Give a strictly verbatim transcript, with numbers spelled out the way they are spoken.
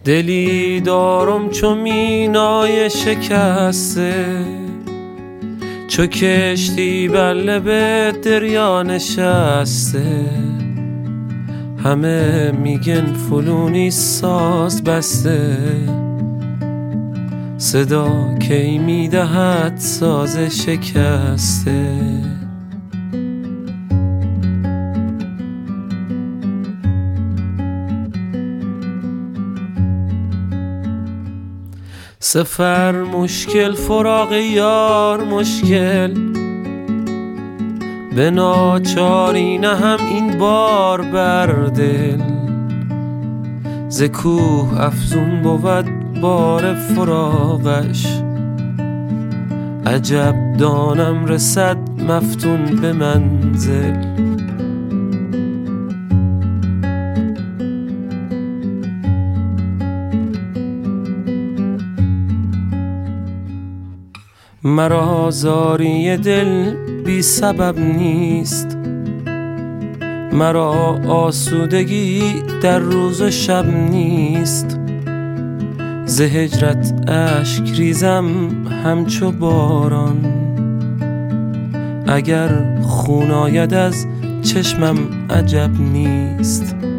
دلی دارم چو مینای شکسته، چو کشتی بر لب دریا نشسته. همه میگن فلونی ساز بسته، صدا کی میدهد ساز شکسته. سفر مشکل، فراق یار مشکل، به ناچاری نهم این بار بر دل. ز کوه افزون بود بار فراقش، عجب دانم رسد مفتون به منزل. مرا زاری دل بی سبب نیست، مرا آسودگی در روز و شب نیست. ز هجرت اشک ریزم همچو باران، اگر خون آید از چشمم عجب نیست.